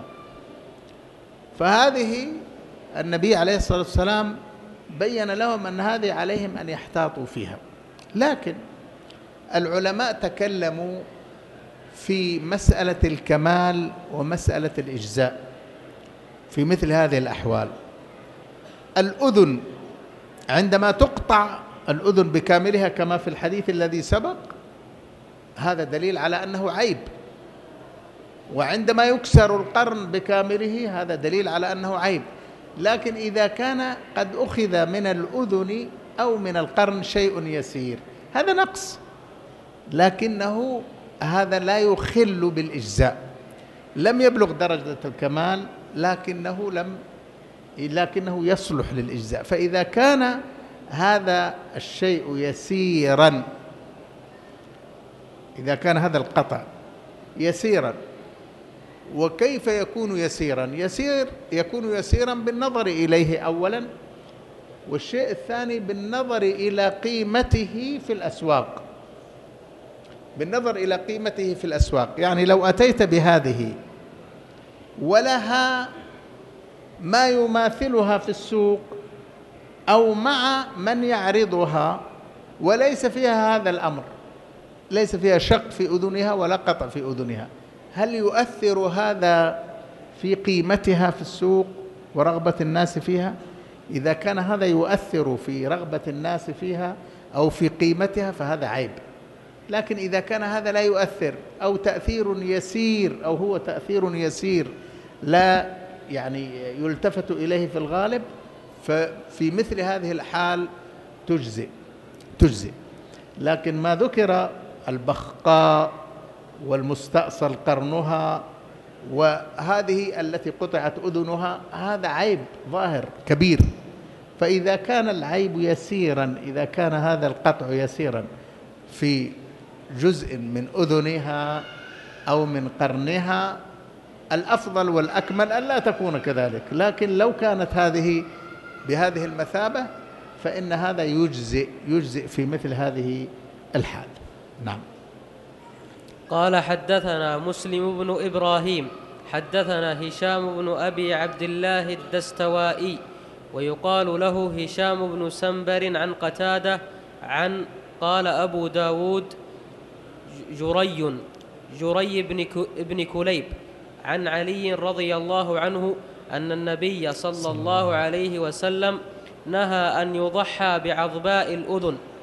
فهذه النبي عليه الصلاة والسلام بين لهم أن هذه عليهم أن يحتاطوا فيها. لكن العلماء تكلموا في مسألة الكمال ومسألة الإجزاء في مثل هذه الأحوال. الأذن عندما تقطع الأذن بكاملها كما في الحديث الذي سبق، هذا دليل على أنه عيب، وعندما يكسر القرن بكامله هذا دليل على أنه عيب. لكن إذا كان قد أخذ من الأذن أو من القرن شيء يسير هذا نقص، لكنه هذا لا يخل بالإجزاء، لم يبلغ درجة الكمال لكنه لم لكنه يصلح للإجزاء. فإذا كان هذا الشيء يسيرا، إذا كان هذا القطع يسيرا، وكيف يكون يسيرا؟ يسير يكون يسيرا بالنظر إليه أولا، والشيء الثاني بالنظر إلى قيمته في الأسواق، بالنظر إلى قيمته في الأسواق. يعني لو أتيت بهذه ولها ما يماثلها في السوق أو مع من يعرضها وليس فيها هذا الأمر، ليس فيها شق في أذنها ولا قطع في أذنها، هل يؤثر هذا في قيمتها في السوق ورغبة الناس فيها؟ إذا كان هذا يؤثر في رغبة الناس فيها أو في قيمتها فهذا عيب. لكن إذا كان هذا لا يؤثر أو تأثير يسير أو هو تأثير يسير لا يعني يلتفت إليه في الغالب، ففي مثل هذه الحال تجزئ تجزئ. لكن ما ذكر البخقاء والمستأصل قرنها وهذه التي قطعت أذنها هذا عيب ظاهر كبير. فإذا كان العيب يسيرا، إذا كان هذا القطع يسيرا في جزء من أذنها أو من قرنها، الأفضل والأكمل أن لا تكون كذلك. لكن لو كانت هذه بهذه المثابة فإن هذا يجزئ يجزئ في مثل هذه الحال. نعم. قال حدثنا مسلم بن إبراهيم حدثنا هشام بن أبي عبد الله الدستوائي ويقال له هشام بن سنبر عن قتادة عن قال أبو داود جري جري بن كليب عن علي رضي الله عنه أن النبي صلى الله عليه وسلم نهى أن يضحى بعضباء الأذن.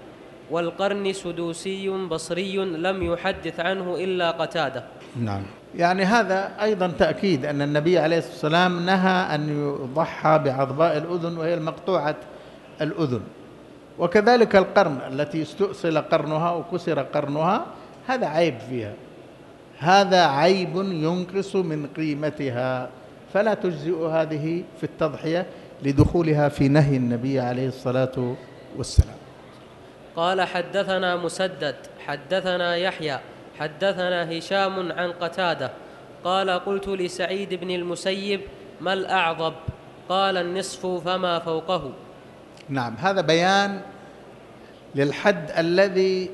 والقرن سدوسي بصري لم يحدث عنه إلا قتادة. نعم، يعني هذا أيضا تأكيد أن النبي عليه الصلاة والسلام نهى أن يضحى بعضباء الأذن وهي المقطوعة الأذن، وكذلك القرن التي استؤصل قرنها وكسر قرنها، هذا عيب فيها، هذا عيب ينقص من قيمتها، فلا تجزئ هذه في التضحية لدخولها في نهي النبي عليه الصلاة والسلام. قال حدثنا مسدد حدثنا يحيى حدثنا هشام عن قتادة قال قلت لسعيد بن المسيب ما الأعظب؟ قال النصف فما فوقه. نعم، هذا بيان للحد الذي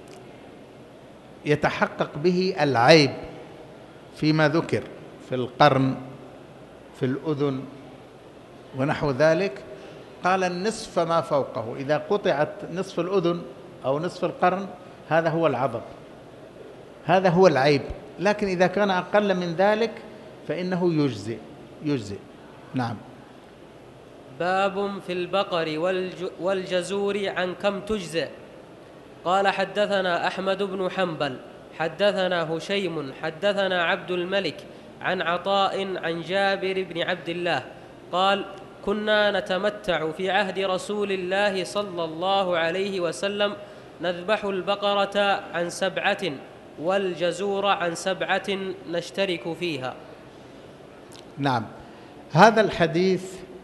يتحقق به العيب فيما ذكر في القرن في الأذن ونحو ذلك. قال النصف فما فوقه، إذا قطعت نصف الأذن أو نصف القرن هذا هو العضب، هذا هو العيب، لكن إذا كان أقل من ذلك فإنه يجزئ يجزئ. نعم. باب في البقر والجزور عن كم تجزئ. قال حدثنا أحمد بن حنبل حدثنا هشيم حدثنا عبد الملك عن عطاء عن جابر بن عبد الله قال كنا نتمتع في عهد رسول الله صلى الله عليه وسلم نذبح البقرة عن سبعة والجزور عن سبعة نشترك فيها. نعم، هذا الحديث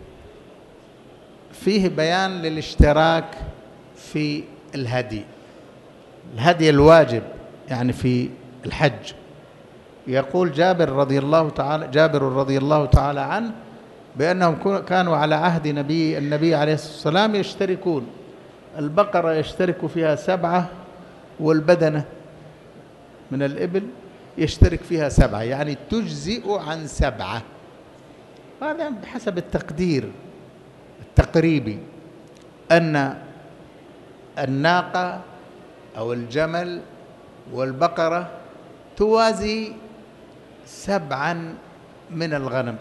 فيه بيان للاشتراك في الهدي، الهدي الواجب يعني في الحج. يقول جابر رضي الله تعالى جابر رضي الله تعالى عنه بأنهم كانوا على عهد نبي النبي عليه الصلاة والسلام يشتركون، البقرة يشترك فيها سبعة والبدنة من الإبل يشترك فيها سبعة، يعني تجزئ عن سبعة. هذا بحسب التقدير التقريبي أن الناقة أو الجمل والبقرة توازي سبعا من الغنم،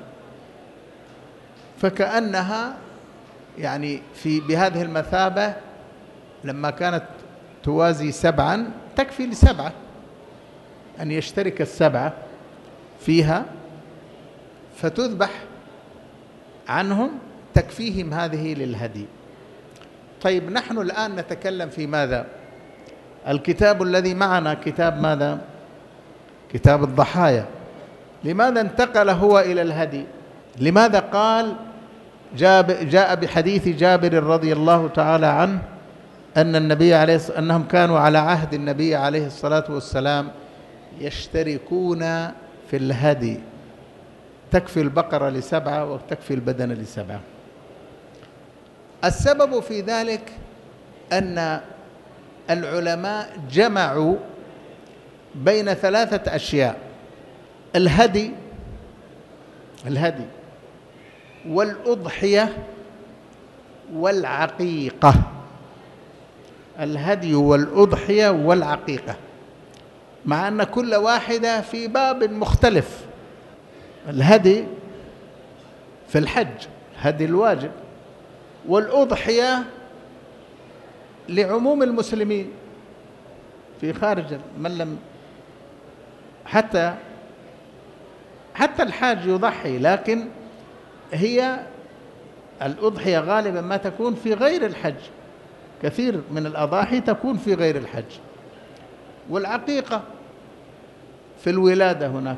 فكأنها يعني في بهذه المثابة لما كانت توازي سبعا تكفي لسبعة أن يشترك السبعة فيها فتذبح عنهم تكفيهم هذه للهدي. طيب نحن الآن نتكلم في ماذا؟ الكتاب الذي معنا كتاب ماذا؟ كتاب الضحايا. لماذا انتقل هو إلى الهدي؟ لماذا قال جاب جاء بحديث جابر رضي الله تعالى عنه أن النبي عليه أنهم كانوا على عهد النبي عليه الصلاة والسلام يشتركون في الهدي، تكفي البقرة لسبعة وتكفي البدن لسبعة. السبب في ذلك أن العلماء جمعوا بين ثلاثة أشياء: الهدي الهدي والأضحية والعقيقة. الهدي والأضحية والعقيقة، مع أن كل واحدة في باب مختلف. الهدي في الحج الهدي الواجب، والأضحية لعموم المسلمين في خارج من لم حتى حتى الحاج يضحي، لكن هي الأضحية غالبا ما تكون في غير الحج، كثير من الأضاحي تكون في غير الحج. والعقيقة في الولادة، هناك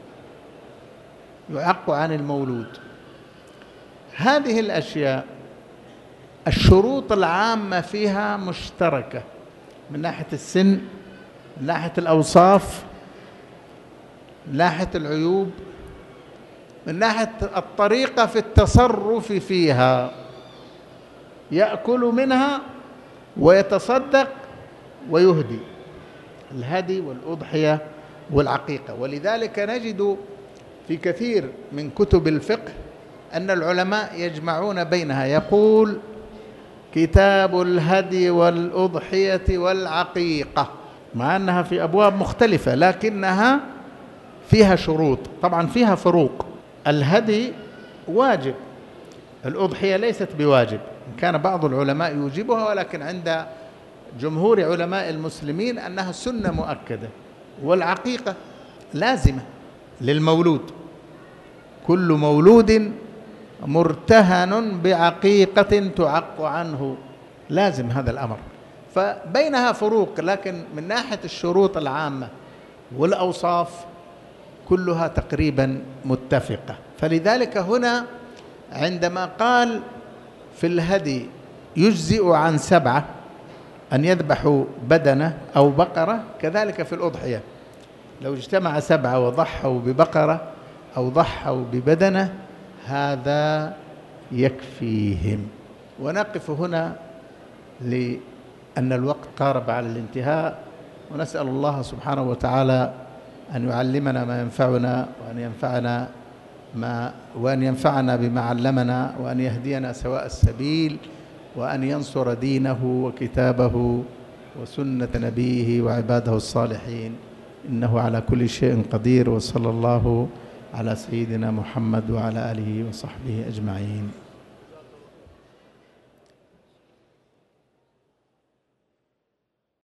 يعق عن المولود. هذه الأشياء الشروط العامة فيها مشتركة من ناحية السن، من ناحية الأوصاف، من ناحية العيوب، من ناحية الطريقة في التصرف فيها. يأكل منها ويتصدق ويهدي، الهدي والأضحية والعقيقة. ولذلك نجد في كثير من كتب الفقه أن العلماء يجمعون بينها، يقول كتاب الهدي والأضحية والعقيقة، مع أنها في أبواب مختلفة لكنها فيها شروط، طبعا فيها فروق. الهدي واجب، الأضحية ليست بواجب، إن كان بعض العلماء يوجبها، ولكن عند جمهور علماء المسلمين أنها سنة مؤكدة، والعقيقة لازمة للمولود، كل مولود مرتهن بعقيقة تعق عنه، لازم هذا الأمر. فبينها فروق، لكن من ناحية الشروط العامة والأوصاف كلها تقريبا متفقة. فلذلك هنا عندما قال في الهدي يجزئ عن سبعة أن يذبحوا بدنة أو بقرة، كذلك في الأضحية لو اجتمع سبعة وضحوا ببقرة أو ضحوا ببدنة هذا يكفيهم. ونقف هنا لأن الوقت قارب على الانتهاء، ونسأل الله سبحانه وتعالى أن يعلمنا ما ينفعنا، وأن ينفعنا ما وأن ينفعنا بما علمنا، وأن يهدينا سواء السبيل، وأن ينصر دينه وكتابه وسنة نبيه وعباده الصالحين، إنه على كل شيء قدير. وصلى الله على سيدنا محمد وعلى آله وصحبه أجمعين.